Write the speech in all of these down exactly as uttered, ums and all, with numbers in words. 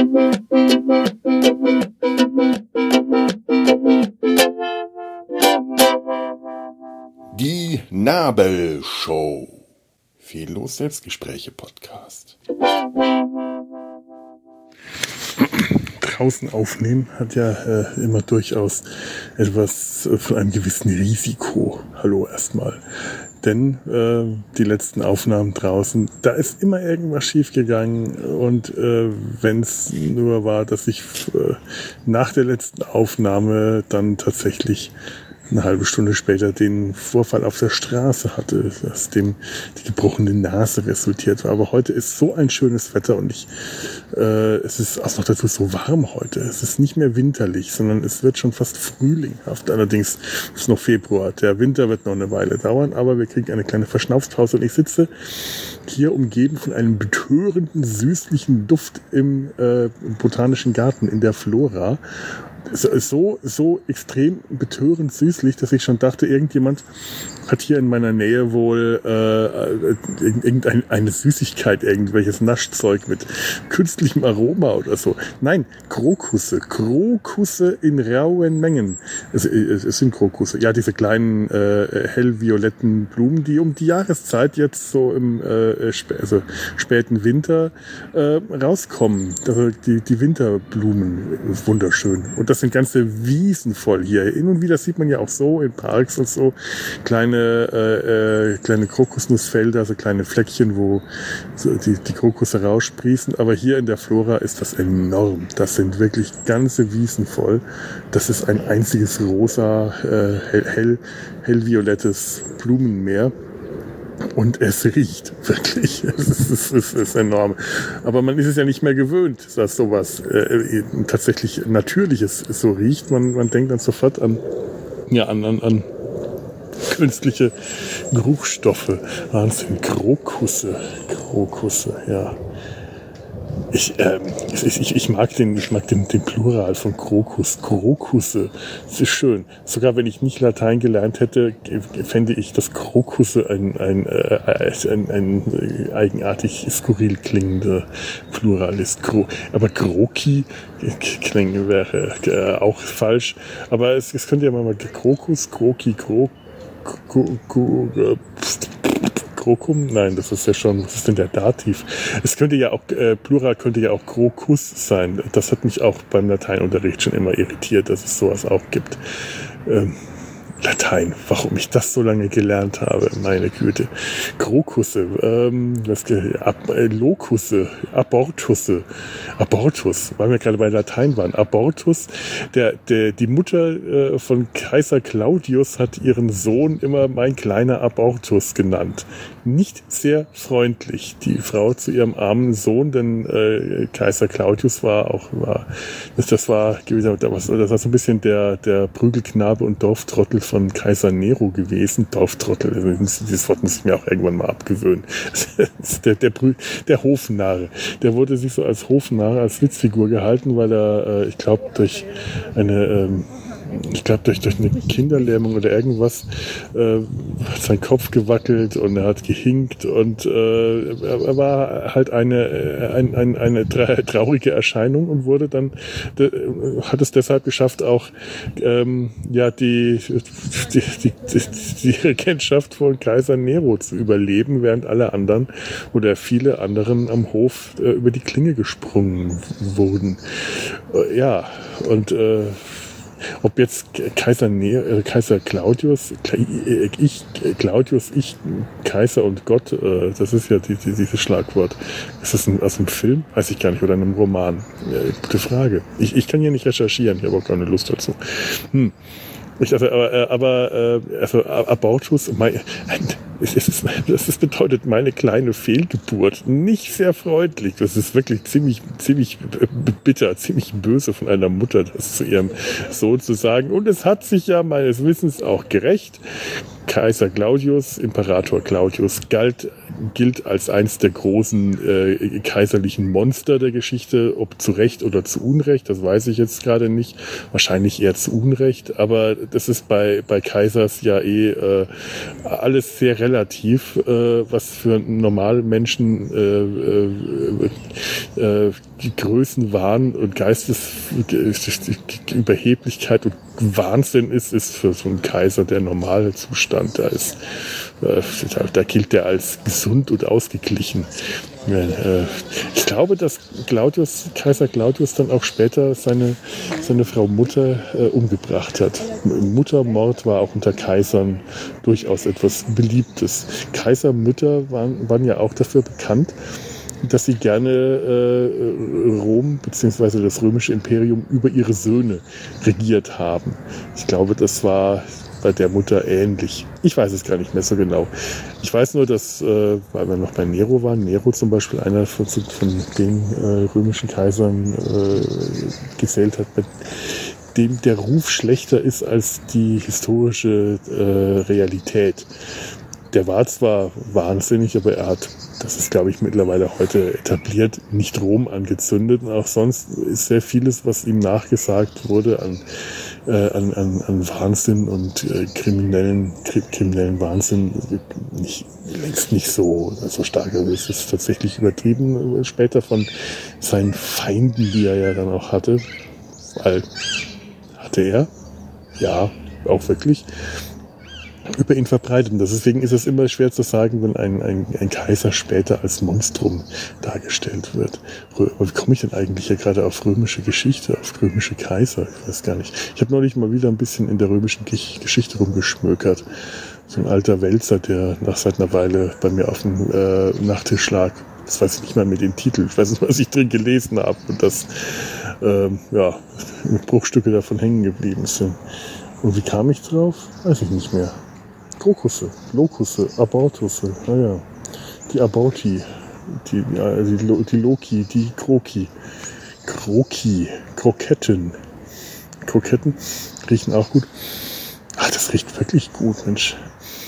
Die Nabelshow. Fehllos Selbstgespräche Podcast. Draußen aufnehmen hat ja äh, immer durchaus etwas äh, von einem gewissen Risiko. Hallo erstmal. Denn äh, die letzten Aufnahmen draußen, da ist immer irgendwas schiefgegangen. Und äh, wenn es nur war, dass ich äh, nach der letzten Aufnahme dann tatsächlich eine halbe Stunde später den Vorfall auf der Straße hatte, aus dem die gebrochene Nase resultiert war. Aber heute ist so ein schönes Wetter und ich, äh, es ist auch noch dazu so warm heute. Es ist nicht mehr winterlich, sondern es wird schon fast frühlinghaft. Allerdings ist es noch Februar. Der Winter wird noch eine Weile dauern, aber wir kriegen eine kleine Verschnaufspause und ich sitze hier umgeben von einem betörenden, süßlichen Duft im äh, botanischen Garten in der Flora. So, so extrem betörend süßlich, dass ich schon dachte, irgendjemand hat hier in meiner Nähe wohl äh, irgendeine eine Süßigkeit, irgendwelches Naschzeug mit künstlichem Aroma oder so. Nein, Krokusse. Krokusse in rauen Mengen. Es, es, es sind Krokusse. Ja, diese kleinen äh, hellvioletten Blumen, die um die Jahreszeit jetzt so im äh, spä also späten Winter äh, rauskommen. Also die, die Winterblumen, wunderschön. Und das sind ganze Wiesen voll hier. Hin und wieder sieht man ja auch so in Parks und so kleine äh, äh, kleine Krokusnussfelder, so kleine Fleckchen, wo so die, die Krokusse raussprießen. Aber hier in der Flora ist das enorm. Das sind wirklich ganze Wiesen voll. Das ist ein einziges rosa, äh, hell, hell, hellviolettes Blumenmeer. Und es riecht wirklich, es ist, es, ist, es ist enorm. Aber man ist es ja nicht mehr gewöhnt, dass sowas äh, tatsächlich Natürliches so riecht. Man, man denkt dann sofort an, ja, an, an, an künstliche Geruchsstoffe. Wahnsinn, Krokusse, Krokusse, ja. Ich, ähm, ich, ich mag den, ich mag den, den Plural von Krokus, Krokusse. Das ist schön. Sogar wenn ich nicht Latein gelernt hätte, fände ich, dass Krokusse ein, ein, äh, ein, ein eigenartig skurril klingender Plural ist. Gro Aber Kroki klingen wäre äh, auch falsch. Aber es, es könnte ja mal Krokus, Kroki, Krok, Krokum? Nein, das ist ja schon, was ist denn der Dativ? Es könnte ja auch, äh, Plural könnte ja auch Krokus sein. Das hat mich auch beim Lateinunterricht schon immer irritiert, dass es sowas auch gibt. Ähm, Latein, warum ich das so lange gelernt habe, meine Güte. Krokusse, ähm, was, Ab, äh, Lokusse, Abortusse, Abortus, weil wir gerade bei Latein waren. Abortus, der, der, die Mutter äh, von Kaiser Claudius hat ihren Sohn immer mein kleiner Abortus genannt. Nicht sehr freundlich, die Frau zu ihrem armen Sohn, denn äh, Kaiser Claudius war auch, war, das, das war, das war so ein bisschen der, der Prügelknabe und Dorftrottel von Kaiser Nero gewesen. Dorftrottel, dieses Wort muss ich mir auch irgendwann mal abgewöhnen. der, der, der Hofnarr, der wurde sich so als Hofnarr, als Witzfigur gehalten, weil er, äh, ich glaube, durch eine ähm, ich glaube, durch, durch eine Kinderlähmung oder irgendwas äh, hat sein Kopf gewackelt und er hat gehinkt und äh, er war halt eine, ein, ein, eine traurige Erscheinung und wurde dann, de, hat es deshalb geschafft, auch ähm, ja, die, die, die, die, die Regentschaft von Kaiser Nero zu überleben, während alle anderen oder viele anderen am Hof äh, über die Klinge gesprungen wurden. Äh, ja, und äh, ob jetzt Kaiser, ne Kaiser Claudius, ich, Claudius, ich, Kaiser und Gott, das ist ja die, die, dieses Schlagwort. Ist das ein, aus einem Film? Weiß ich gar nicht. Oder einem Roman? Gute Frage. Ich, ich kann hier nicht recherchieren. Ich habe auch keine Lust dazu. Hm. Ich, also, aber, aber also Abortus, mein, es ist, das bedeutet meine kleine Fehlgeburt. Nicht sehr freundlich. Das ist wirklich ziemlich, ziemlich bitter, ziemlich böse von einer Mutter, das zu ihrem Sohn zu sagen. Und es hat sich ja meines Wissens auch gerecht. Kaiser Claudius, Imperator Claudius, galt, gilt als eins der großen äh, kaiserlichen Monster der Geschichte, ob zu Recht oder zu Unrecht, das weiß ich jetzt gerade nicht, wahrscheinlich eher zu Unrecht, aber das ist bei, bei Kaisers ja eh äh, alles sehr relativ, äh, was für normale Menschen äh, äh, äh, Größenwahn und Geistesüberheblichkeit und Wahnsinn ist, ist für so einen Kaiser der normale Zustand. Da ist, äh, da, da gilt der als gesund und ausgeglichen. Ja, äh, ich glaube, dass Claudius, Kaiser Claudius dann auch später seine, seine Frau Mutter äh, umgebracht hat. Muttermord war auch unter Kaisern durchaus etwas Beliebtes. Kaisermütter waren, waren ja auch dafür bekannt, dass sie gerne äh, Rom bzw. das römische Imperium über ihre Söhne regiert haben. Ich glaube, das war bei der Mutter ähnlich. Ich weiß es gar nicht mehr so genau. Ich weiß nur, dass, äh, weil wir noch bei Nero waren, Nero zum Beispiel einer von, von den äh, römischen Kaisern äh, gezählt hat, mit dem der Ruf schlechter ist als die historische äh, Realität. Der war zwar wahnsinnig, aber er hat, das ist glaube ich mittlerweile heute etabliert, nicht Rom angezündet. Und auch sonst ist sehr vieles, was ihm nachgesagt wurde an, äh, an, an, an Wahnsinn und äh, kriminellen, kriminellen Wahnsinn, nicht, längst nicht so, so stark. Also es ist tatsächlich übertrieben später von seinen Feinden, die er ja dann auch hatte. Weil, hatte er? Ja, auch wirklich. Über ihn verbreitet. Und deswegen ist es immer schwer zu sagen, wenn ein, ein, ein Kaiser später als Monstrum dargestellt wird. Aber wie komme ich denn eigentlich hier gerade auf römische Geschichte, auf römische Kaiser? Ich weiß gar nicht. Ich habe neulich mal wieder ein bisschen in der römischen Geschichte rumgeschmökert. So ein alter Wälzer, der nach seit einer Weile bei mir auf dem äh, Nachttisch lag. Das weiß ich nicht mal mit dem Titel. Ich weiß nicht, was ich drin gelesen habe. Und dass ähm, ja, Bruchstücke davon hängen geblieben sind. Und wie kam ich drauf? Weiß ich nicht mehr. Krokusse, Lokusse, Abortusse, naja, die Aborti, die, ja, die, die Loki, die Kroki, Kroki, Kroketten, Kroketten riechen auch gut. Ach, das riecht wirklich gut, Mensch.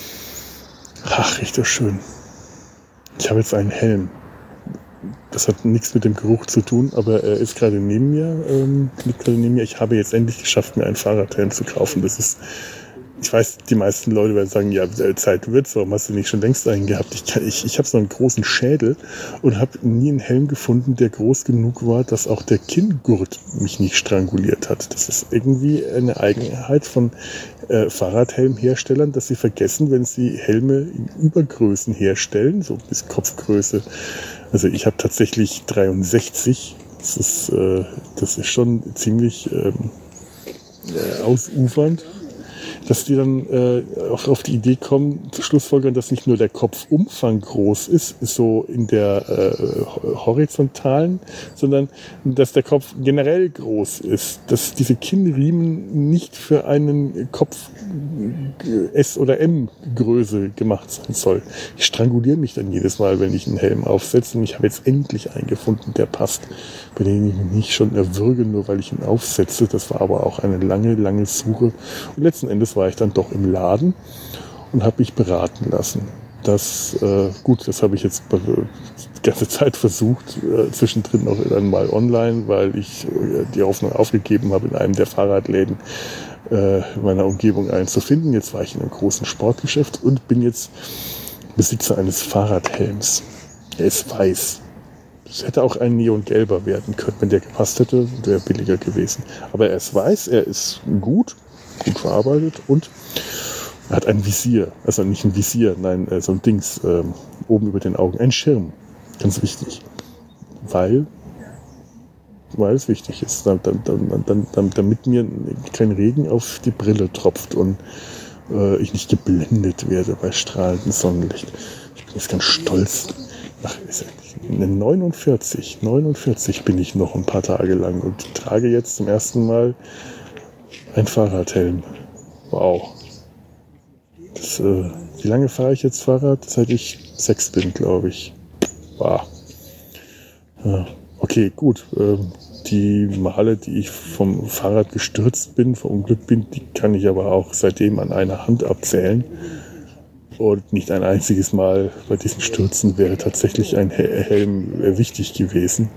Ach, riecht das schön. Ich habe jetzt einen Helm. Das hat nichts mit dem Geruch zu tun, aber er ist gerade neben mir, ähm, liegt gerade neben mir. Ich habe jetzt endlich geschafft, mir einen Fahrradhelm zu kaufen. Das ist, ich weiß, die meisten Leute werden sagen, ja, Zeit wird's, warum hast du nicht schon längst einen gehabt? Ich, ich, ich habe so einen großen Schädel und habe nie einen Helm gefunden, der groß genug war, dass auch der Kinngurt mich nicht stranguliert hat. Das ist irgendwie eine Eigenheit von äh, Fahrradhelmherstellern, dass sie vergessen, wenn sie Helme in Übergrößen herstellen, so bis Kopfgröße. Also ich habe tatsächlich dreiundsechzig. Das ist, äh, das ist schon ziemlich ähm, äh, ausufernd, dass die dann äh, auf, auf die Idee kommen, zu schlussfolgern, dass nicht nur der Kopfumfang groß ist, so in der äh, horizontalen, sondern dass der Kopf generell groß ist, dass diese Kinnriemen nicht für einen Kopf S- oder M-Größe gemacht sein soll. Ich stranguliere mich dann jedes Mal, wenn ich einen Helm aufsetze, und ich habe jetzt endlich einen gefunden, der passt, bei dem ich mich nicht schon erwürge, nur weil ich ihn aufsetze. Das war aber auch eine lange, lange Suche. Und letzten Endes war ich dann doch im Laden und habe mich beraten lassen. Das, äh, gut, das habe ich jetzt die ganze Zeit versucht, äh, zwischendrin auch dann mal online, weil ich äh, die Hoffnung aufgegeben habe, in einem der Fahrradläden äh, meiner Umgebung einen zu finden. Jetzt war ich in einem großen Sportgeschäft und bin jetzt Besitzer eines Fahrradhelms. Er ist weiß. Es hätte auch ein neongelber werden können, wenn der gepasst hätte, wäre billiger gewesen. Aber er ist weiß, er ist gut, gut verarbeitet und er hat ein Visier. Also nicht ein Visier, nein, so ein Dings ähm, oben über den Augen. Ein Schirm. Ganz wichtig. Weil, weil es wichtig ist. Dann, dann, dann, dann, damit mir kein Regen auf die Brille tropft und äh, ich nicht geblendet werde bei strahlendem Sonnenlicht. Ich bin jetzt ganz stolz. Ach, neunundvierzig, neunundvierzig bin ich noch ein paar Tage lang und trage jetzt zum ersten Mal ein Fahrradhelm. Wow. Das, äh, wie lange fahre ich jetzt Fahrrad? Seit ich sechs bin, glaube ich. Wow. Ja, okay, gut. Ähm, die Male, die ich vom Fahrrad gestürzt bin, verunglückt bin, die kann ich aber auch seitdem an einer Hand abzählen. Und nicht ein einziges Mal bei diesen Stürzen wäre tatsächlich ein Helm wichtig gewesen.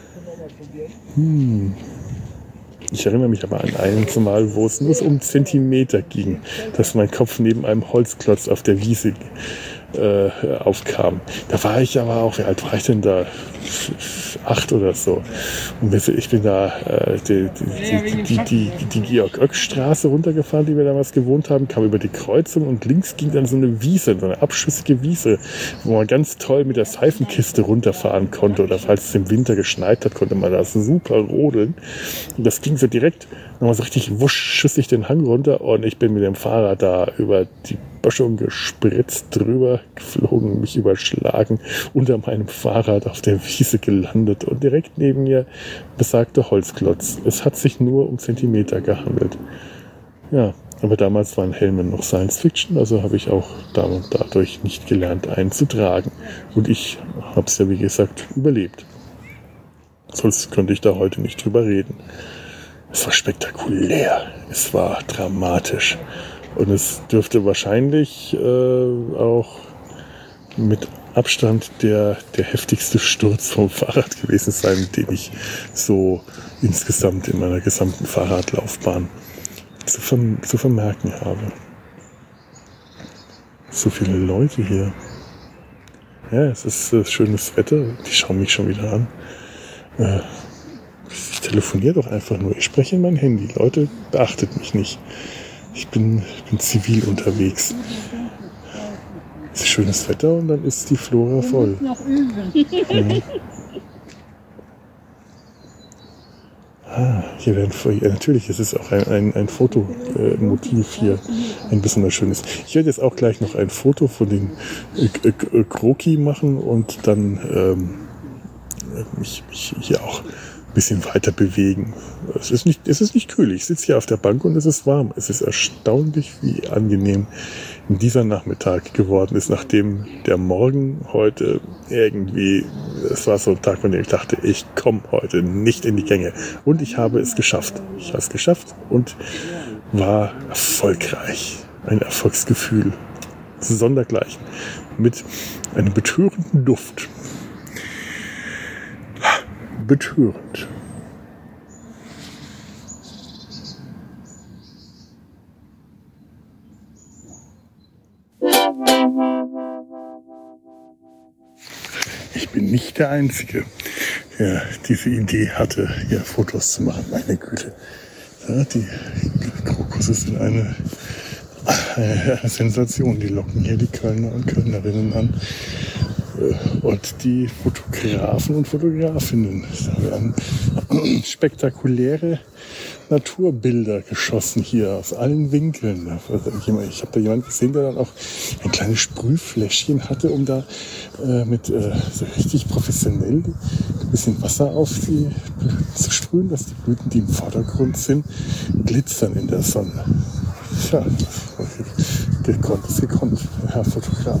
Hm. Ich erinnere mich aber an ein Mal, wo es nur um Zentimeter ging, dass mein Kopf neben einem Holzklotz auf der Wiese äh, aufkamen. Da war ich aber auch, wie alt war ich denn da? Acht oder so. Und ich bin da äh, die, die, die, die, die Georg-Oeck-Straße runtergefahren, die wir damals gewohnt haben, kam über die Kreuzung und links ging dann so eine Wiese, so eine abschüssige Wiese, wo man ganz toll mit der Seifenkiste runterfahren konnte. Oder falls es im Winter geschneit hat, konnte man da super rodeln. Und das ging so direkt nochmal so richtig wusch, schüssig den Hang runter und ich bin mit dem Fahrrad da über die Böschung gespritzt, drüber geflogen, mich überschlagen, unter meinem Fahrrad auf der Wiese gelandet und direkt neben mir besagter Holzklotz. Es hat sich nur um Zentimeter gehandelt. Ja, aber damals waren Helme noch Science Fiction, also habe ich auch dadurch nicht gelernt, einen zu tragen. Und ich habe es ja, wie gesagt, überlebt. Sonst könnte ich da heute nicht drüber reden. Es war spektakulär, es war dramatisch und es dürfte wahrscheinlich äh, auch mit Abstand der, der heftigste Sturz vom Fahrrad gewesen sein, den ich so insgesamt in meiner gesamten Fahrradlaufbahn zu, verm- zu vermerken habe. So viele Leute hier. Ja, es ist äh, schönes Wetter, die schauen mich schon wieder an. Äh, Ich telefoniere doch einfach nur. Ich spreche in mein Handy. Leute, beachtet mich nicht. Ich bin, ich bin zivil unterwegs. Es ist schönes Wetter und dann ist die Flora voll. Noch üben. Mhm. Ah, hier werden, ja, natürlich, es ist auch ein, ein, ein Fotomotiv hier, ein besonders schönes. Ich werde jetzt auch gleich noch ein Foto von den äh, äh, Kroki machen und dann ähm, mich, mich hier auch bisschen weiter bewegen. Es ist nicht, es ist nicht kühl. Ich sitze hier auf der Bank und es ist warm. Es ist erstaunlich, wie angenehm dieser Nachmittag geworden ist, nachdem der Morgen heute irgendwie, es war so ein Tag, von dem ich dachte, ich komme heute nicht in die Gänge. Und ich habe es geschafft. Ich habe es geschafft und war erfolgreich. Ein Erfolgsgefühl sondergleichen. Mit einem betörenden Duft. Betörend. Ich bin nicht der Einzige, der diese Idee hatte, hier Fotos zu machen. Meine Güte. Ja, die Krokusse sind eine, eine Sensation. Die locken hier die Kölner und Kölnerinnen an. Und die Fotografen und Fotografinnen. Da werden spektakuläre Naturbilder geschossen hier aus allen Winkeln. Ich habe da jemanden gesehen, der dann auch ein kleines Sprühfläschchen hatte, um da äh, mit äh, so richtig professionell ein bisschen Wasser auf die Blüten zu sprühen, dass die Blüten, die im Vordergrund sind, glitzern in der Sonne. Tja, gekonnt ist gekonnt, Herr Fotograf.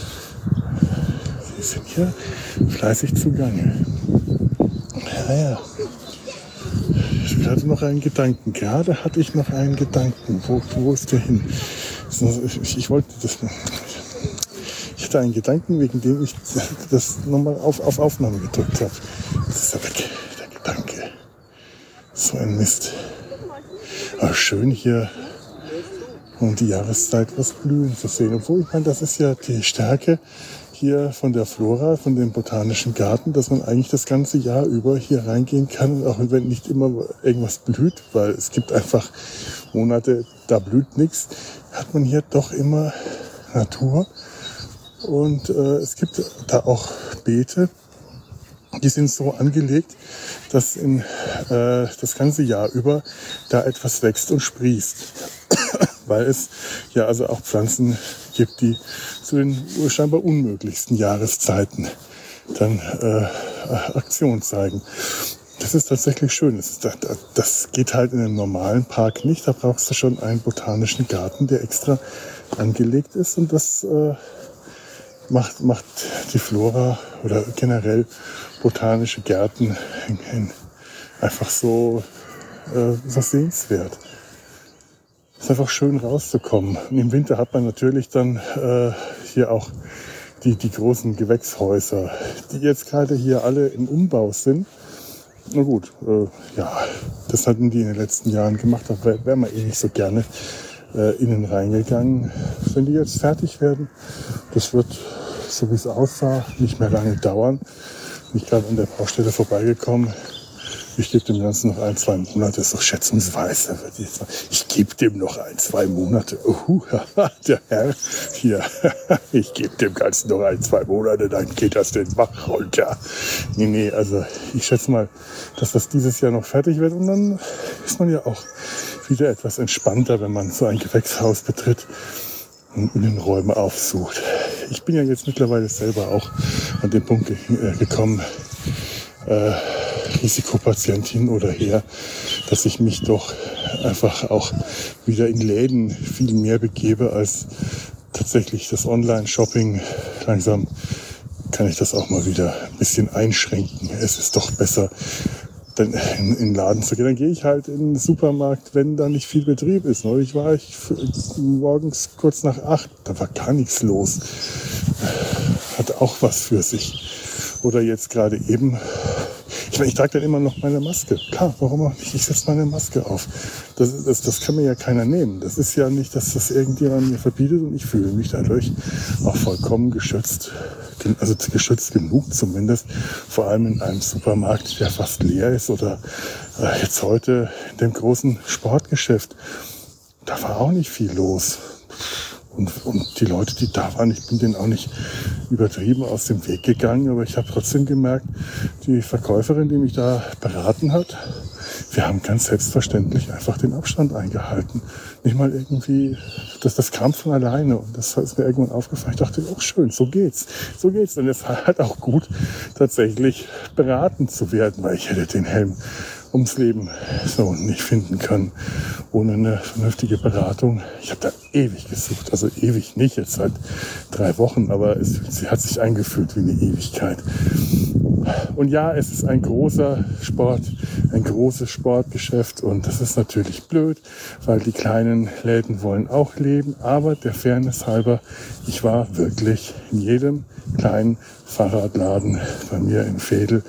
Sie sind hier fleißig zugange. Ja, ja. Ich hatte noch einen Gedanken. Gerade hatte ich noch einen Gedanken. Wo, wo ist der hin? Ich, ich wollte das. Ich hatte einen Gedanken, wegen dem ich das nochmal auf, auf Aufnahme gedrückt habe. Das ist ja weg, der Gedanke. So ein Mist. Aber schön hier um die Jahreszeit was blühen zu sehen. Obwohl, ich meine, das ist ja die Stärke hier von der Flora, von dem Botanischen Garten, dass man eigentlich das ganze Jahr über hier reingehen kann, auch wenn nicht immer irgendwas blüht, weil es gibt einfach Monate, da blüht nichts, hat man hier doch immer Natur. Und äh, es gibt da auch Beete, die sind so angelegt, dass in, äh, das ganze Jahr über da etwas wächst und sprießt. Weil es ja also auch Pflanzen gibt, die zu den scheinbar unmöglichsten Jahreszeiten dann äh, Aktion zeigen. Das ist tatsächlich schön. Das, ist, das geht halt in einem normalen Park nicht. Da brauchst du schon einen botanischen Garten, der extra angelegt ist. Und das äh, macht, macht die Flora oder generell botanische Gärten in, in einfach so, äh, so sehenswert. Es ist einfach schön rauszukommen. Und im Winter hat man natürlich dann äh, hier auch die, die großen Gewächshäuser, die jetzt gerade hier alle im Umbau sind. Na gut, äh, ja, das hatten die in den letzten Jahren gemacht, da wären wir eh nicht so gerne. äh, innen reingegangen. Wenn die jetzt fertig werden, das wird, so wie es aussah, nicht mehr lange dauern. Bin ich gerade an der Baustelle vorbeigekommen. Ich gebe dem Ganzen noch ein, zwei Monate, das ist doch schätzungsweise. Ich gebe dem noch ein, zwei Monate. Uh, der Herr hier, ich gebe dem Ganzen noch ein, zwei Monate, dann geht das den Bach runter. Nee, nee, also ich schätze mal, dass das dieses Jahr noch fertig wird. Und dann ist man ja auch wieder etwas entspannter, wenn man so ein Gewächshaus betritt und Innenräume aufsucht. Ich bin ja jetzt mittlerweile selber auch an den Punkt ge- äh, gekommen, äh, Risikopatient hin oder her, dass ich mich doch einfach auch wieder in Läden viel mehr begebe als tatsächlich das Online-Shopping. Langsam kann ich das auch mal wieder ein bisschen einschränken. Es ist doch besser, dann in, in den Laden zu gehen. Dann gehe ich halt in den Supermarkt, wenn da nicht viel Betrieb ist. Neulich war ich morgens kurz nach acht, da war gar nichts los. Hat auch was für sich. Oder jetzt gerade eben, ich meine, ich trage dann immer noch meine Maske. Klar, warum auch nicht? Ich setze meine Maske auf. Das, das, das kann mir ja keiner nehmen. Das ist ja nicht, dass das irgendjemand mir verbietet und ich fühle mich dadurch auch vollkommen geschützt. Also geschützt genug zumindest. Vor allem in einem Supermarkt, der fast leer ist oder äh, jetzt heute in dem großen Sportgeschäft. Da war auch nicht viel los. Und, und die Leute, die da waren, ich bin denen auch nicht übertrieben aus dem Weg gegangen, aber ich habe trotzdem gemerkt, die Verkäuferin, die mich da beraten hat, wir haben ganz selbstverständlich einfach den Abstand eingehalten. Nicht mal irgendwie, das, das kam von alleine und das ist mir irgendwann aufgefallen. Ich dachte, oh schön, so geht's, so geht's. Und es war halt auch gut, tatsächlich beraten zu werden, weil ich hätte den Helm ums Leben so nicht finden können, ohne eine vernünftige Beratung. Ich habe da ewig gesucht, also ewig nicht, jetzt seit drei Wochen, aber es, sie hat sich angefühlt wie eine Ewigkeit. Und ja, es ist ein großer Sport, ein großes Sportgeschäft und das ist natürlich blöd, weil die kleinen Läden wollen auch leben, aber der Fairness halber, ich war wirklich in jedem kleinen Fahrradladen bei mir in Veedel.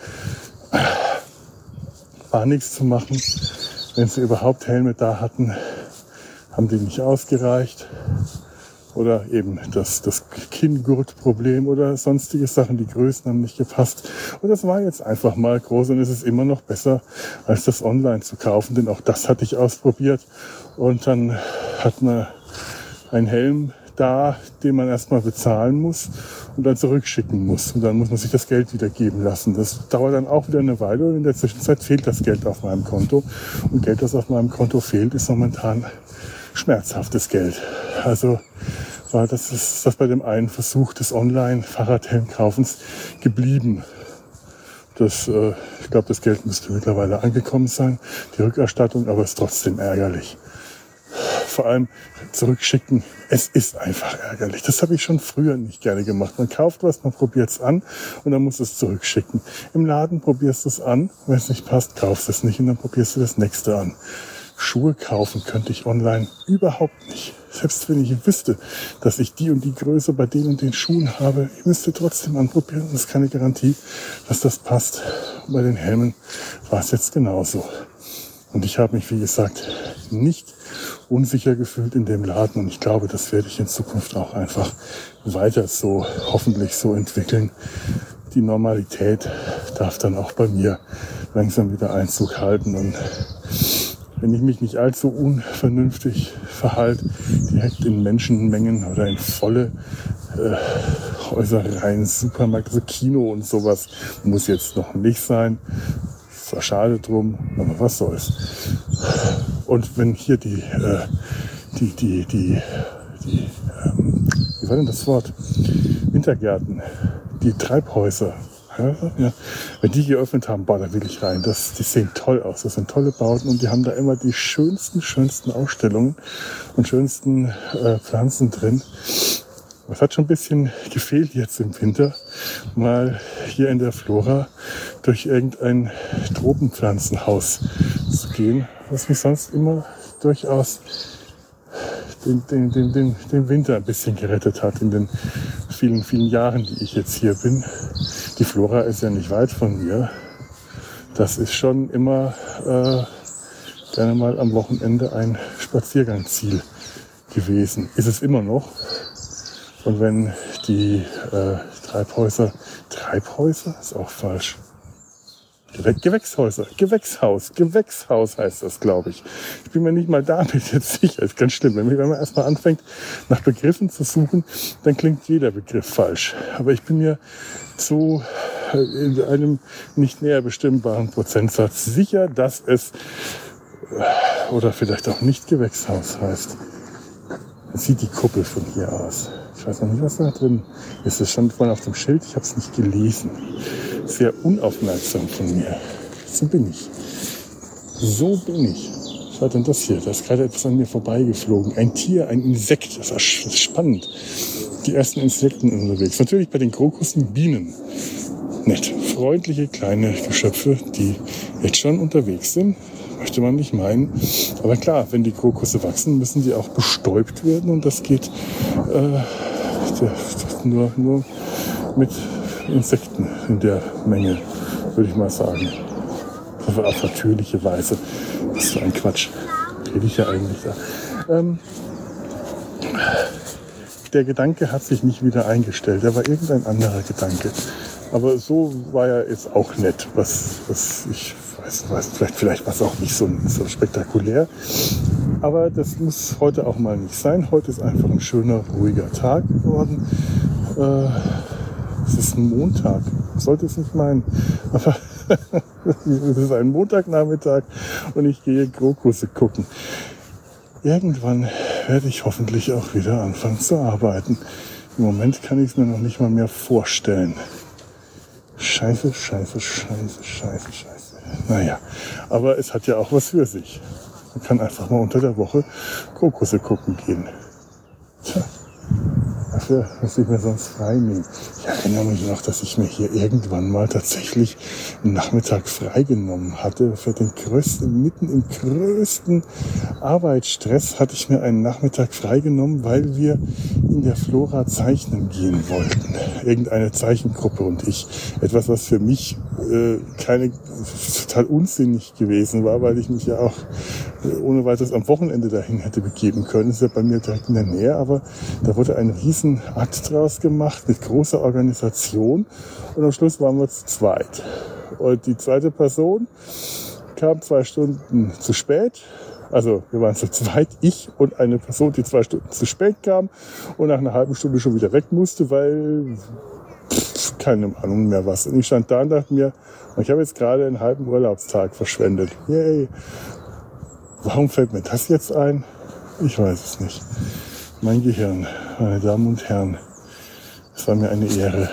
War nichts zu machen. Wenn sie überhaupt Helme da hatten, haben die nicht ausgereicht. Oder eben das, das Kinngurtproblem oder sonstige Sachen, die Größen haben nicht gepasst. Und das war jetzt einfach mal groß und es ist immer noch besser, als das online zu kaufen, denn auch das hatte ich ausprobiert. Und dann hat man einen Helm da, den man erstmal bezahlen muss und dann zurückschicken muss. Und dann muss man sich das Geld wieder geben lassen. Das dauert dann auch wieder eine Weile und in der Zwischenzeit fehlt das Geld auf meinem Konto. Und Geld, das auf meinem Konto fehlt, ist momentan schmerzhaftes Geld. Also war das ist das bei dem einen Versuch des Online-Fahrradhelmkaufens geblieben. Das, äh, ich glaube, das Geld müsste mittlerweile angekommen sein, die Rückerstattung, aber ist trotzdem ärgerlich. Vor allem zurückschicken, es ist einfach ärgerlich. Das habe ich schon früher nicht gerne gemacht. Man kauft was, man probiert es an und dann muss es zurückschicken. Im Laden probierst du es an, wenn es nicht passt, kaufst es nicht und dann probierst du das nächste an. Schuhe kaufen könnte ich online überhaupt nicht. Selbst wenn ich wüsste, dass ich die und die Größe bei den und den Schuhen habe, ich müsste trotzdem anprobieren und es ist keine Garantie, dass das passt. Und bei den Helmen war es jetzt genauso. Und ich habe mich, wie gesagt, nicht unsicher gefühlt in dem Laden. Und ich glaube, das werde ich in Zukunft auch einfach weiter so, hoffentlich so entwickeln. Die Normalität darf dann auch bei mir langsam wieder Einzug halten. Und wenn ich mich nicht allzu unvernünftig verhalte, direkt in Menschenmengen oder in volle äh, Häuser rein, Supermärkte, also Kino und sowas, muss jetzt noch nicht sein. Es war schade drum, aber was soll's. Und wenn hier die, äh, die, die, die, die ähm, wie war denn das Wort? Wintergärten, die Treibhäuser, ja, ja, wenn die geöffnet haben, boah, da will ich rein. Das, die sehen toll aus, das sind tolle Bauten und die haben da immer die schönsten, schönsten Ausstellungen und schönsten äh, Pflanzen drin. Es hat schon ein bisschen gefehlt jetzt im Winter, mal hier in der Flora durch irgendein Tropenpflanzenhaus zu gehen, was mich sonst immer durchaus den, den, den, den, den Winter ein bisschen gerettet hat in den vielen, vielen Jahren, die ich jetzt hier bin. Die Flora ist ja nicht weit von mir. Das ist schon immer äh, gerne mal am Wochenende ein Spaziergangsziel gewesen. Ist es immer noch. Und wenn die äh, Treibhäuser, Treibhäuser ist auch falsch. Gew- Gewächshäuser, Gewächshaus, Gewächshaus heißt das, glaube ich. Ich bin mir nicht mal damit jetzt sicher. Ist ganz schlimm. Wenn man erstmal anfängt, nach Begriffen zu suchen, dann klingt jeder Begriff falsch. Aber ich bin mir zu in einem nicht näher bestimmbaren Prozentsatz sicher, dass es oder vielleicht auch nicht Gewächshaus heißt. Man sieht die Kuppel von hier aus. Ich weiß noch nicht, was da drin ist. Es stand vorhin auf dem Schild, ich habe es nicht gelesen. Sehr unaufmerksam von mir. So bin ich. So bin ich. Was war denn das hier? Da ist gerade etwas an mir vorbeigeflogen. Ein Tier, ein Insekt. Das war spannend. Die ersten Insekten unterwegs. Natürlich bei den Krokussen Bienen. Nett. Freundliche kleine Geschöpfe, die jetzt schon unterwegs sind. Möchte man nicht meinen. Aber klar, wenn die Krokusse wachsen, müssen die auch bestäubt werden. Und das geht äh, das nur, nur mit Insekten in der Menge, würde ich mal sagen. Aber auf natürliche Weise. Das ist so ein Quatsch. Rede ich ja eigentlich da. Ähm, der Gedanke hat sich nicht wieder eingestellt. Da war irgendein anderer Gedanke. Aber so war er jetzt auch nett. Was, was ich weiß, weiß vielleicht, vielleicht war es auch nicht so, so spektakulär. Aber das muss heute auch mal nicht sein. Heute ist einfach ein schöner, ruhiger Tag geworden. Äh, es ist ein Montag. Sollte es nicht meinen. Aber es ist ein Montagnachmittag und ich gehe Krokusse gucken. Irgendwann werde ich hoffentlich auch wieder anfangen zu arbeiten. Im Moment kann ich es mir noch nicht mal mehr vorstellen. Scheiße, scheiße, scheiße, scheiße, scheiße. Naja, aber es hat ja auch was für sich. Man kann einfach mal unter der Woche Krokusse gucken gehen. Tja, dafür muss ich mir sonst frei nehmen. Ich erinnere mich noch, dass ich mir hier irgendwann mal tatsächlich einen Nachmittag freigenommen hatte. Für den größten, mitten im größten Arbeitsstress hatte ich mir einen Nachmittag freigenommen, weil wir in der Flora zeichnen gehen wollten. Irgendeine Zeichengruppe und ich. Etwas, was für mich äh, keine total unsinnig gewesen war, weil ich mich ja auch äh, ohne weiteres am Wochenende dahin hätte begeben können. Das ist ja bei mir direkt in der Nähe, aber da wurde ein riesen Akt draus gemacht mit großer Organisation und am Schluss waren wir zu zweit. Und die zweite Person kam zwei Stunden zu spät. Also wir waren zu zweit, ich und eine Person, die zwei Stunden zu spät kam und nach einer halben Stunde schon wieder weg musste, weil pff, keine Ahnung mehr was. Und ich stand da und dachte mir, ich habe jetzt gerade einen halben Urlaubstag verschwendet. Yay! Warum fällt mir das jetzt ein? Ich weiß es nicht. Mein Gehirn, meine Damen und Herren, es war mir eine Ehre.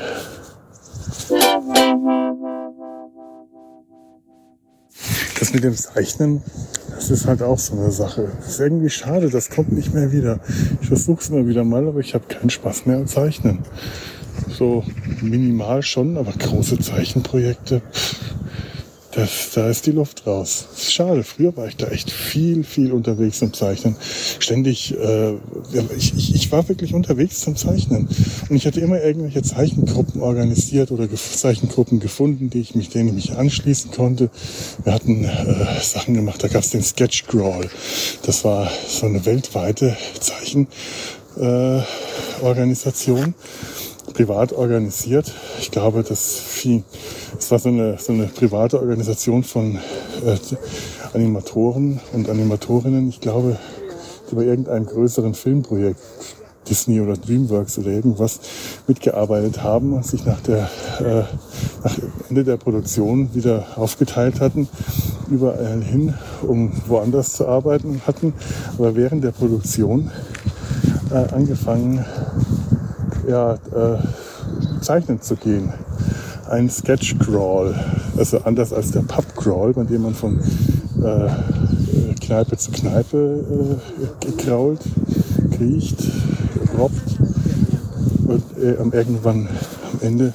Das mit dem Zeichnen, das ist halt auch so eine Sache. Das ist irgendwie schade, das kommt nicht mehr wieder. Ich versuche es immer wieder mal, aber ich habe keinen Spaß mehr am Zeichnen. So minimal schon, aber große Zeichenprojekte, pff, das, da ist die Luft raus. Das ist schade. Früher war ich da echt viel, viel unterwegs zum Zeichnen. Ständig, äh, ich, ich, ich war wirklich unterwegs zum Zeichnen. Und ich hatte immer irgendwelche Zeichengruppen organisiert oder Ge- Zeichengruppen gefunden, die ich mich, denen ich mich anschließen konnte. Wir hatten äh, Sachen gemacht, da gab es den Sketch Crawl. Das war so eine weltweite Zeichenorganisation. Äh, privat organisiert. Ich glaube, das, das war so eine, so eine private Organisation von äh, Animatoren und Animatorinnen. Ich glaube, die bei irgendeinem größeren Filmprojekt, Disney oder Dreamworks oder irgendwas, mitgearbeitet haben und sich nach, der, äh, nach Ende der Produktion wieder aufgeteilt hatten, überall hin, um woanders zu arbeiten hatten. Aber während der Produktion äh, angefangen, ja, äh, zeichnen zu gehen. Ein Sketch-Crawl, also anders als der Pub-Crawl, bei dem man von äh, Kneipe zu Kneipe äh, gekrault, kriecht, robbt und äh, am irgendwann am Ende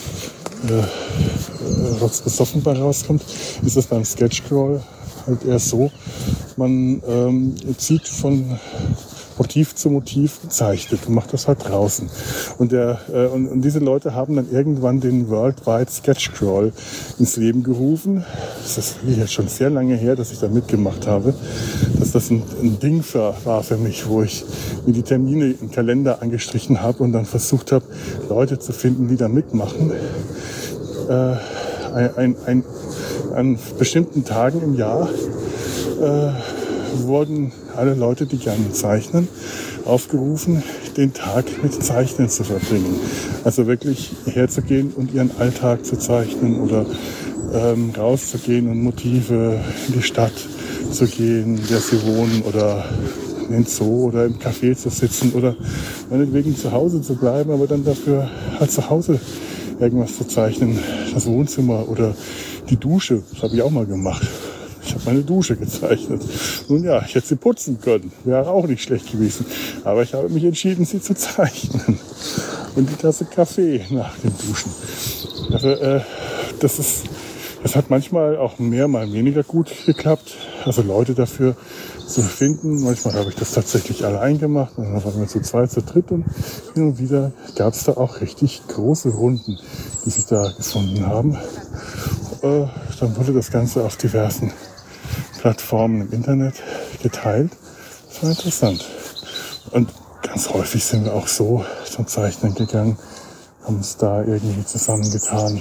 äh, rotzbesoffen bei rauskommt, ist das beim Sketch-Crawl halt eher so, man ähm, zieht von Motiv zu Motiv zeichnet und macht das halt draußen. Und, der, äh, und, und diese Leute haben dann irgendwann den Worldwide Sketch Crawl ins Leben gerufen. Das ist jetzt schon sehr lange her, dass ich da mitgemacht habe. Dass das ein, ein Ding für, war für mich, wo ich mir die Termine im Kalender angestrichen habe und dann versucht habe, Leute zu finden, die da mitmachen. Äh, ein, ein, ein, an bestimmten Tagen im Jahr äh, wurden alle Leute, die gerne zeichnen, aufgerufen, den Tag mit Zeichnen zu verbringen. Also wirklich herzugehen und ihren Alltag zu zeichnen oder ähm, rauszugehen und Motive in die Stadt zu gehen, in der sie wohnen, oder in den Zoo oder im Café zu sitzen oder meinetwegen zu Hause zu bleiben, aber dann dafür halt zu Hause irgendwas zu zeichnen. Das Wohnzimmer oder die Dusche, das habe ich auch mal gemacht. Ich habe meine Dusche gezeichnet. Nun ja, ich hätte sie putzen können. Wäre auch nicht schlecht gewesen. Aber ich habe mich entschieden, sie zu zeichnen. Und die Tasse Kaffee nach dem Duschen. Also, äh, das ist, das hat manchmal auch mehr, mal weniger gut geklappt. Also Leute dafür zu finden. Manchmal habe ich das tatsächlich allein gemacht. Dann waren wir zu zweit, zu dritt. Und hin und wieder gab es da auch richtig große Runden, die sich da gefunden haben. Äh, dann wurde das Ganze auf diversen Plattformen im Internet geteilt. Das war interessant. Und ganz häufig sind wir auch so zum Zeichnen gegangen, haben uns da irgendwie zusammengetan,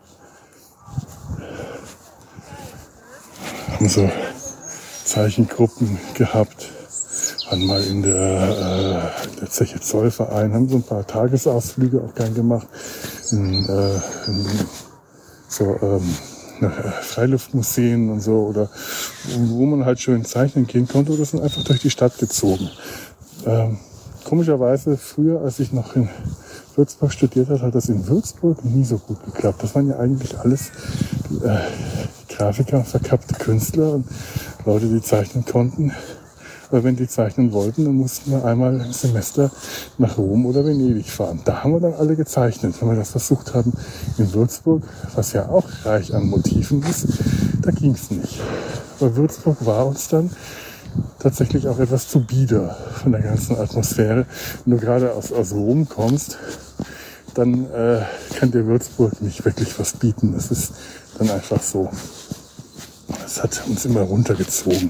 haben so Zeichengruppen gehabt, waren mal in der, äh, der Zeche Zollverein, haben so ein paar Tagesausflüge auch gern gemacht, in, äh, in so ähm, Freiluftmuseen und so, oder wo man halt schön zeichnen gehen konnte, oder sind einfach durch die Stadt gezogen. Ähm, komischerweise, früher, als ich noch in Würzburg studiert habe, hat das in Würzburg nie so gut geklappt. Das waren ja eigentlich alles äh, Grafiker, verkappte Künstler und Leute, die zeichnen konnten. Aber wenn die zeichnen wollten, dann mussten wir einmal im Semester nach Rom oder Venedig fahren. Da haben wir dann alle gezeichnet. Wenn wir das versucht haben in Würzburg, was ja auch reich an Motiven ist, da ging es nicht. Aber Würzburg war uns dann tatsächlich auch etwas zu bieder von der ganzen Atmosphäre. Wenn du gerade aus, aus Rom kommst, dann äh, kann dir Würzburg nicht wirklich was bieten. Das ist dann einfach so. Das hat uns immer runtergezogen.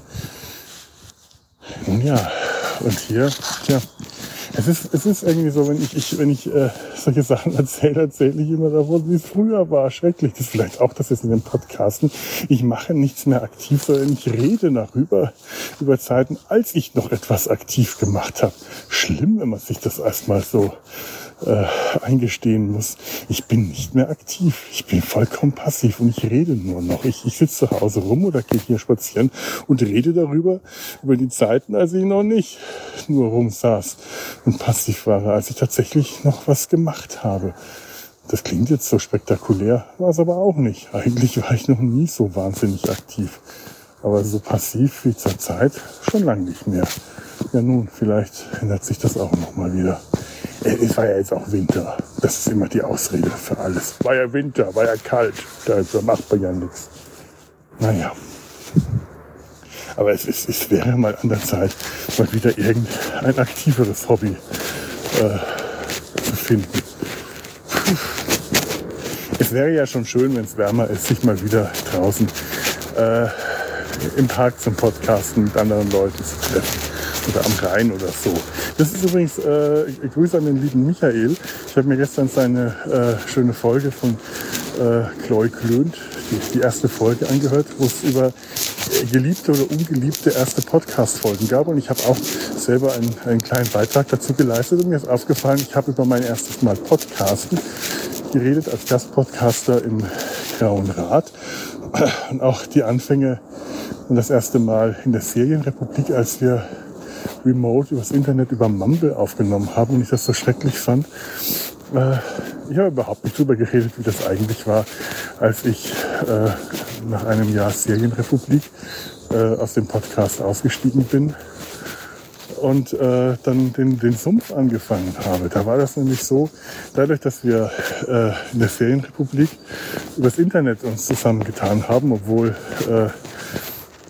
Nun ja, und hier, tja, es ist, es ist irgendwie so, wenn ich, ich wenn ich äh, solche Sachen erzähle, erzähle ich immer davon, wie es früher war. Schrecklich. Das ist vielleicht auch das jetzt in den Podcasten. Ich mache nichts mehr aktiv, sondern ich rede darüber, über Zeiten, als ich noch etwas aktiv gemacht habe. Schlimm, wenn man sich das erstmal so äh, eingestehen muss. Ich bin nicht mehr aktiv. Ich bin vollkommen passiv und ich rede nur noch. Ich, ich sitze zu Hause rum oder gehe hier spazieren und rede darüber, über die Zeiten, als ich noch nicht nur rumsaß und passiv war, als ich tatsächlich noch was gemacht habe. Das klingt jetzt so spektakulär, war es aber auch nicht. Eigentlich war ich noch nie so wahnsinnig aktiv. Aber so passiv wie zur Zeit schon lange nicht mehr. Ja nun, vielleicht ändert sich das auch noch mal wieder. Es war ja jetzt auch Winter. Das ist immer die Ausrede für alles. War ja Winter, war ja kalt. Da macht man ja nichts. Naja. Aber es, ist, es wäre mal an der Zeit, mal wieder irgendein aktiveres Hobby äh, zu finden. Puh. Es wäre ja schon schön, wenn es wärmer ist, sich mal wieder draußen äh, im Park zum Podcasten mit anderen Leuten zu treffen. Oder am Rhein oder so. Das ist übrigens, äh, Grüße an den lieben Michael. Ich habe mir gestern seine äh, schöne Folge von äh, Chloe Klönt, die, die erste Folge angehört, wo es über äh, geliebte oder ungeliebte erste Podcast-Folgen gab. Und ich habe auch selber einen, einen kleinen Beitrag dazu geleistet. Und mir ist aufgefallen, ich habe über mein erstes Mal Podcasten geredet, als Gastpodcaster im Grauen Rat. Und auch die Anfänge und das erste Mal in der Serienrepublik, als wir remote übers Internet über Mumble aufgenommen haben und ich das so schrecklich fand. Äh, ich habe überhaupt nicht drüber geredet, wie das eigentlich war, als ich äh, nach einem Jahr Serienrepublik äh, aus dem Podcast ausgestiegen bin und äh, dann den, den Sumpf angefangen habe. Da war das nämlich so, dadurch, dass wir äh, in der Serienrepublik übers Internet uns zusammengetan haben, obwohl äh,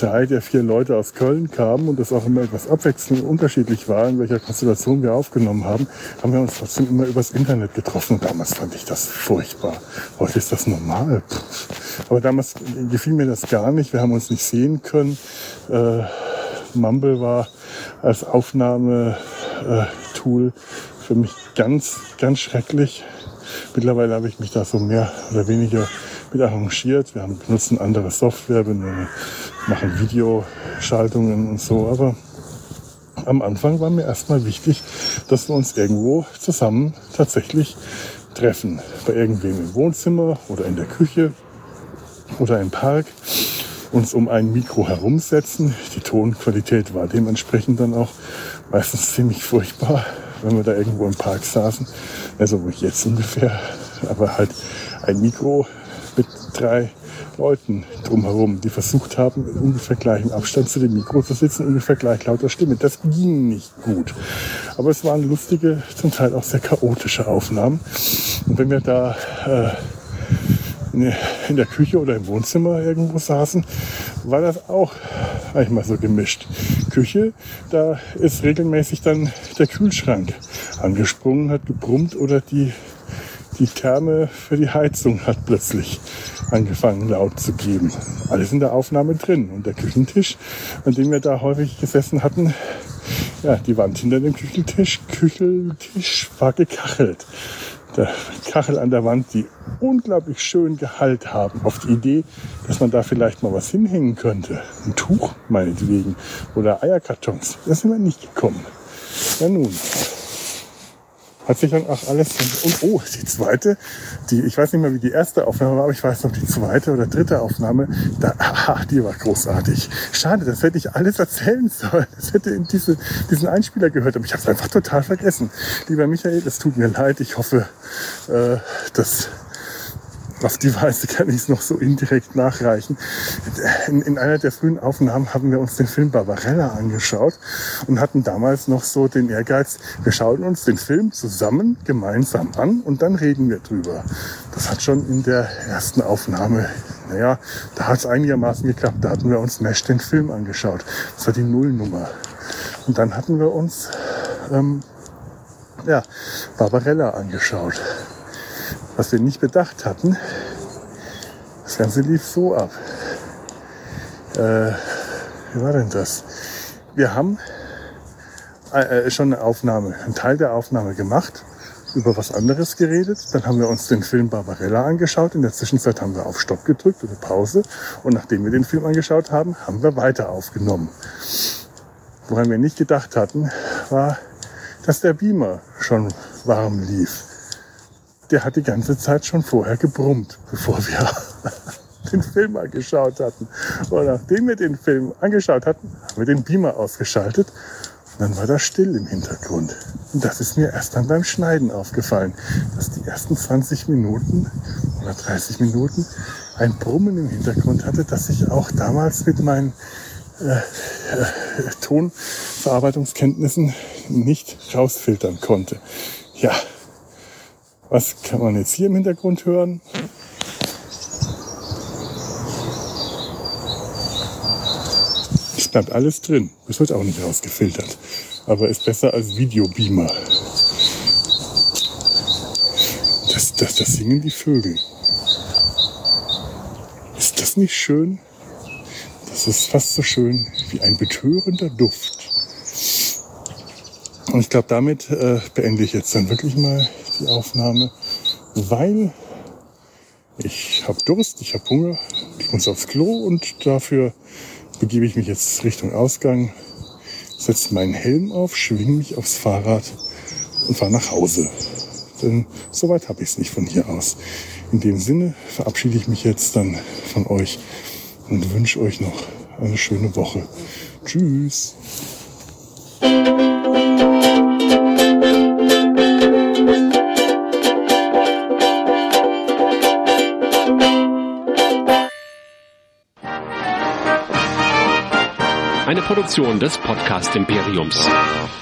drei der vier Leute aus Köln kamen und das auch immer etwas abwechselnd und unterschiedlich war, in welcher Konstellation wir aufgenommen haben, haben wir uns trotzdem immer übers Internet getroffen. Und damals fand ich das furchtbar. Heute ist das normal. Aber damals gefiel mir das gar nicht. Wir haben uns nicht sehen können. Äh, Mumble war als Aufnahmetool äh, für mich ganz, ganz schrecklich. Mittlerweile habe ich mich da so mehr oder weniger mit arrangiert. Wir haben, benutzen andere Software, wir machen Videoschaltungen und so. Aber am Anfang war mir erstmal wichtig, dass wir uns irgendwo zusammen tatsächlich treffen. Bei irgendwem im Wohnzimmer oder in der Küche oder im Park. Uns um ein Mikro herumsetzen. Die Tonqualität war dementsprechend dann auch meistens ziemlich furchtbar, wenn wir da irgendwo im Park saßen. Also wo ich jetzt ungefähr, aber halt ein Mikro mit drei Leuten drumherum, die versucht haben, in ungefähr gleichem Abstand zu dem Mikro zu sitzen, ungefähr gleich lauter Stimme. Das ging nicht gut. Aber es waren lustige, zum Teil auch sehr chaotische Aufnahmen. Und wenn wir da äh, in der Küche oder im Wohnzimmer irgendwo saßen, war das auch manchmal so gemischt. Küche, da ist regelmäßig dann der Kühlschrank angesprungen, hat gebrummt oder die, die Therme für die Heizung hat plötzlich angefangen laut zu geben. Alles in der Aufnahme drin. Und der Küchentisch, an dem wir da häufig gesessen hatten, ja, die Wand hinter dem Kücheltisch, Kücheltisch war gekachelt. Der Kachel an der Wand, die unglaublich schön Gehalt haben. Auf die Idee, dass man da vielleicht mal was hinhängen könnte. Ein Tuch meinetwegen oder Eierkartons. Da sind wir nicht gekommen. Ja nun, hat sich dann auch alles... Und oh, die zweite, die, ich weiß nicht mehr, wie die erste Aufnahme war, aber ich weiß noch, die zweite oder dritte Aufnahme, da, aha, die war großartig. Schade, das hätte ich alles erzählen sollen. Das hätte in diese, diesen Einspieler gehört, aber ich habe es einfach total vergessen. Lieber Michael, es tut mir leid. Ich hoffe, äh, dass... Auf die Weise kann ich es noch so indirekt nachreichen. In, in einer der frühen Aufnahmen haben wir uns den Film Barbarella angeschaut und hatten damals noch so den Ehrgeiz, wir schauen uns den Film zusammen, gemeinsam an und dann reden wir drüber. Das hat schon in der ersten Aufnahme, naja, da hat es einigermaßen geklappt. Da hatten wir uns Mesh den Film angeschaut. Das war die Nullnummer. Und dann hatten wir uns ähm, ja, Barbarella angeschaut. Was wir nicht bedacht hatten, das Ganze lief so ab. Äh, wie war denn das? Wir haben äh, schon eine Aufnahme, einen Teil der Aufnahme gemacht, über was anderes geredet. Dann haben wir uns den Film Barbarella angeschaut. In der Zwischenzeit haben wir auf Stopp gedrückt oder Pause. Und nachdem wir den Film angeschaut haben, haben wir weiter aufgenommen. Woran wir nicht gedacht hatten, war, dass der Beamer schon warm lief. Der hat die ganze Zeit schon vorher gebrummt, bevor wir den Film angeschaut hatten. Und nachdem wir den Film angeschaut hatten, haben wir den Beamer ausgeschaltet. Und dann war da still im Hintergrund. Und das ist mir erst dann beim Schneiden aufgefallen, dass die ersten zwanzig Minuten oder dreißig Minuten ein Brummen im Hintergrund hatte, das ich auch damals mit meinen äh, äh, Tonverarbeitungskenntnissen nicht rausfiltern konnte. Ja. Was kann man jetzt hier im Hintergrund hören? Es bleibt alles drin. Es wird auch nicht rausgefiltert. Aber ist besser als Videobeamer. Das, das, das singen die Vögel. Ist das nicht schön? Das ist fast so schön wie ein betörender Duft. Und ich glaube, damit äh, beende ich jetzt dann wirklich mal die Aufnahme, weil ich habe Durst, ich habe Hunger, ich muss aufs Klo und dafür begebe ich mich jetzt Richtung Ausgang, setze meinen Helm auf, schwinge mich aufs Fahrrad und fahre nach Hause. Denn so weit habe ich es nicht von hier aus. In dem Sinne verabschiede ich mich jetzt dann von euch und wünsche euch noch eine schöne Woche. Tschüss! Eine Produktion des Podcast Imperiums.